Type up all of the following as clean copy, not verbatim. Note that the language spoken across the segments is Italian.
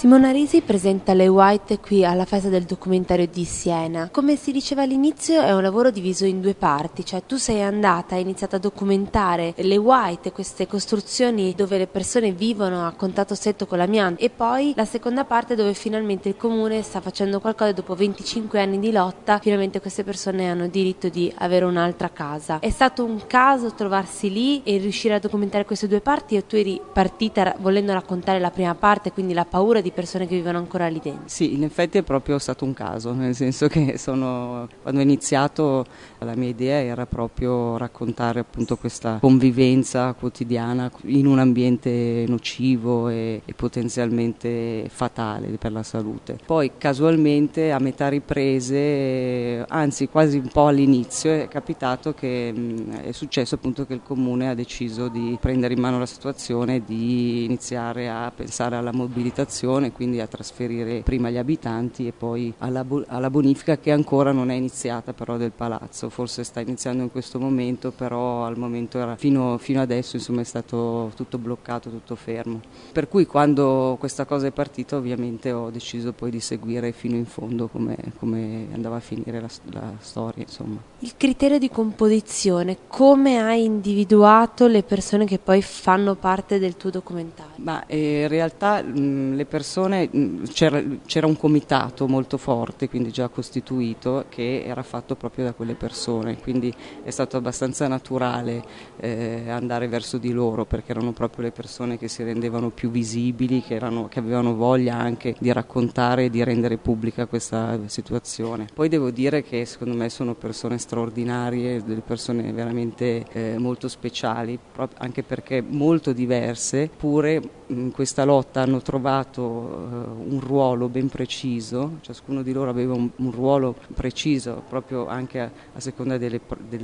Simona Risi presenta Le White qui alla Festa del Documentario di Siena. Come si diceva all'inizio, è un lavoro diviso in due parti, cioè tu sei andata, hai iniziato a documentare le White, queste costruzioni dove le persone vivono a contatto stretto con l'amianto, e poi la seconda parte dove finalmente il comune sta facendo qualcosa. Dopo 25 anni di lotta, finalmente queste persone hanno diritto di avere un'altra casa. È stato un caso trovarsi lì e riuscire a documentare queste due parti, o tu eri partita volendo raccontare la prima parte, quindi la paura di persone che vivono ancora lì dentro? Sì, in effetti è proprio stato un caso, nel senso che quando ho iniziato la mia idea era proprio raccontare appunto questa convivenza quotidiana in un ambiente nocivo e potenzialmente fatale per la salute. Poi casualmente a metà riprese, anzi quasi un po' all'inizio, è capitato che è successo appunto che il comune ha deciso di prendere in mano la situazione, di iniziare a pensare alla mobilitazione, quindi a trasferire prima gli abitanti e poi alla bonifica, che ancora non è iniziata però, del palazzo. Forse sta iniziando in questo momento, però al momento era fino adesso insomma è stato tutto bloccato, tutto fermo. Per cui quando questa cosa è partita ovviamente ho deciso poi di seguire fino in fondo come andava a finire la storia, insomma. Il criterio di composizione, come hai individuato le persone che poi fanno parte del tuo documentario? Ma in realtà le persone, c'era un comitato molto forte, quindi già costituito, che era fatto proprio da quelle persone, quindi è stato abbastanza naturale andare verso di loro, perché erano proprio le persone che si rendevano più visibili, che avevano voglia anche di raccontare e di rendere pubblica questa situazione. Poi devo dire che secondo me sono persone straordinarie, delle persone veramente molto speciali, anche perché molto diverse, pure in questa lotta hanno trovato un ruolo ben preciso, ciascuno di loro aveva un ruolo preciso proprio anche a seconda delle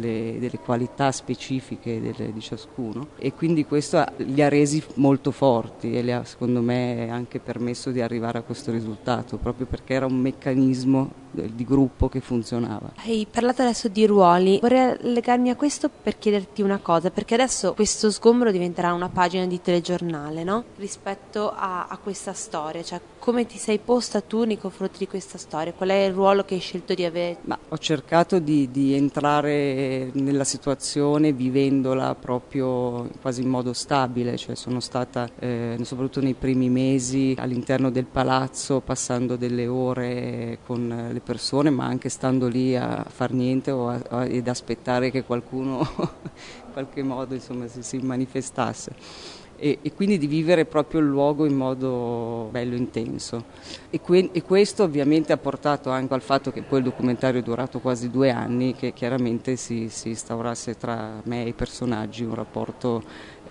qualità specifiche di ciascuno, e quindi questo li ha resi molto forti e li ha secondo me anche permesso di arrivare a questo risultato, proprio perché era un meccanismo di gruppo che funzionava. Hai parlato adesso di ruoli, vorrei legarmi a questo per chiederti una cosa, perché adesso questo sgombro diventerà una pagina di telegiornale, no? Rispetto a questa storia, cioè come ti sei posta tu nei confronti di questa storia? Qual è il ruolo che hai scelto di avere? Ma ho cercato di entrare nella situazione vivendola proprio quasi in modo stabile, cioè sono stata soprattutto nei primi mesi all'interno del palazzo, passando delle ore con le persone, ma anche stando lì a far niente ed aspettare che qualcuno in qualche modo insomma si manifestasse. E quindi di vivere proprio il luogo in modo bello intenso, e questo ovviamente ha portato anche al fatto che poi il documentario è durato quasi 2 anni, che chiaramente si instaurasse tra me e i personaggi un rapporto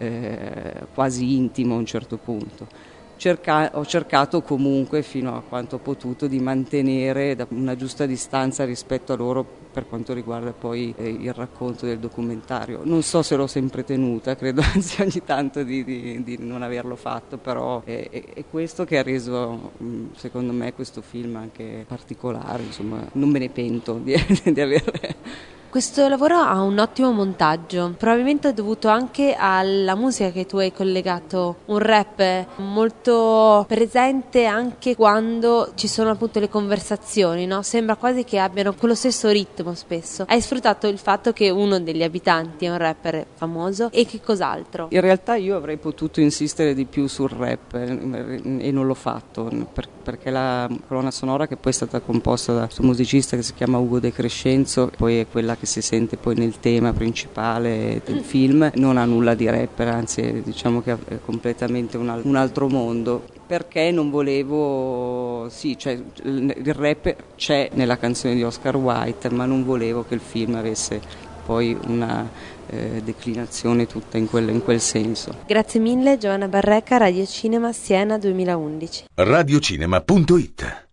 quasi intimo a un certo punto. Ho cercato comunque fino a quanto ho potuto di mantenere una giusta distanza rispetto a loro per quanto riguarda poi il racconto del documentario. Non so se l'ho sempre tenuta, credo anzi ogni tanto di non averlo fatto, però è questo che ha reso secondo me questo film anche particolare, insomma non me ne pento di avere. Questo lavoro ha un ottimo montaggio, probabilmente è dovuto anche alla musica che tu hai collegato, un rap molto presente anche quando ci sono appunto le conversazioni, no? Sembra quasi che abbiano quello stesso ritmo spesso. Hai sfruttato il fatto che uno degli abitanti è un rapper famoso, e che cos'altro? In realtà io avrei potuto insistere di più sul rap e non l'ho fatto, perché la colonna sonora, che poi è stata composta da questo musicista che si chiama Ugo De Crescenzo, poi è quella che si sente poi nel tema principale del film, non ha nulla di rapper, anzi diciamo che è completamente un altro mondo, perché non volevo, cioè il rap c'è nella canzone di Oscar Wilde, ma non volevo che il film avesse poi una declinazione tutta in quel senso. Grazie mille Giovanna Barreca, Radio Cinema Siena 2011. Radiocinema.it